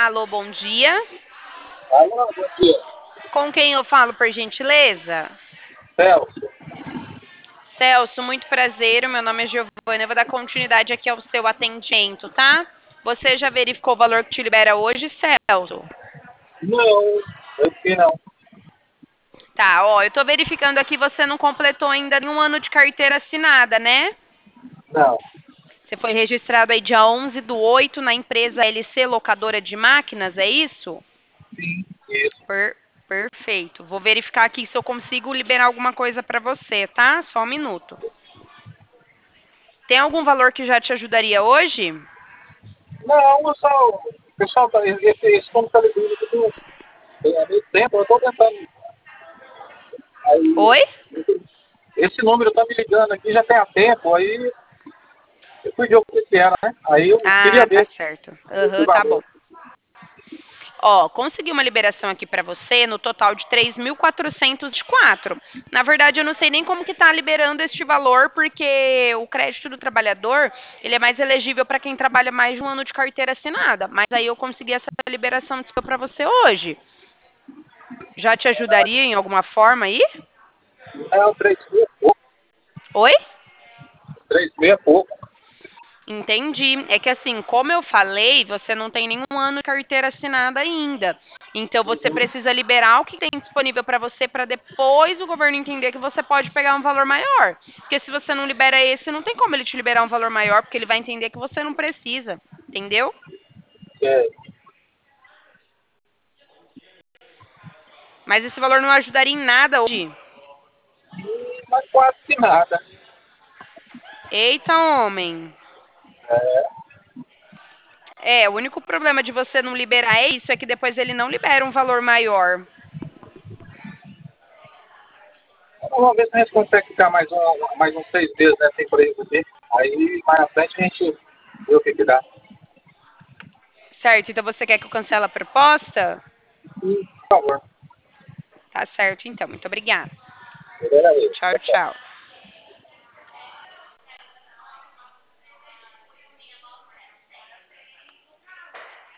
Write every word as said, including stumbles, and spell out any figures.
Alô, bom dia. Alô, bom dia. Com quem eu falo, por gentileza? Celso. Celso, muito prazer. O meu nome é Giovana. Eu vou dar continuidade aqui ao seu atendimento, tá? Você já verificou o valor que te libera hoje, Celso? Não, eu que não. Tá, ó, eu tô verificando aqui, você não completou ainda nenhum ano de carteira assinada, né? Não. Você foi registrado aí dia onze do oito na empresa L C Locadora de Máquinas, é isso? Sim, isso. Per- perfeito. Vou verificar aqui se eu consigo liberar alguma coisa para você, tá? Só um minuto. Tem algum valor que já te ajudaria hoje? Não, eu só. O pessoal, tá, esse, esse como tá ligando tudo tem há muito tempo, eu tô tentando. Aí, Oi? esse número tá me ligando aqui já tem há tempo, aí eu fui ver o que que era, né? Aí eu queria Ah, tá ver certo. esse Aham, tá bom. valor. Ó, consegui uma liberação aqui para você no total de três mil quatrocentos e quatro. Na verdade, eu não sei nem como que tá liberando este valor, porque o crédito do trabalhador, ele é mais elegível para quem trabalha mais de um ano de carteira assinada. Mas aí eu consegui essa liberação para você hoje. Já te ajudaria em alguma forma aí? É o três mil e pouco. Oi? três mil e pouco. Entendi. É que assim, como eu falei, você não tem nenhum ano de carteira assinada ainda. Então você Uhum. precisa liberar o que tem disponível para você para depois o governo entender que você pode pegar um valor maior. Porque se você não libera esse, não tem como ele te liberar um valor maior, porque ele vai entender que você não precisa. Entendeu? É, Mas esse valor não ajudaria em nada hoje. mas quase que nada. Eita, homem. É, o único problema de você não liberar é isso, é que depois ele não libera um valor maior. Vamos ver se a gente consegue ficar mais, um, mais uns seis meses nessa empresa aqui. Aí mais na frente a gente vê o que, que dá. Certo, então você quer que eu cancele a proposta? Por favor. Tá certo, então. Muito obrigada. Primeira vez. Tchau, Tchau, tchau. tchau.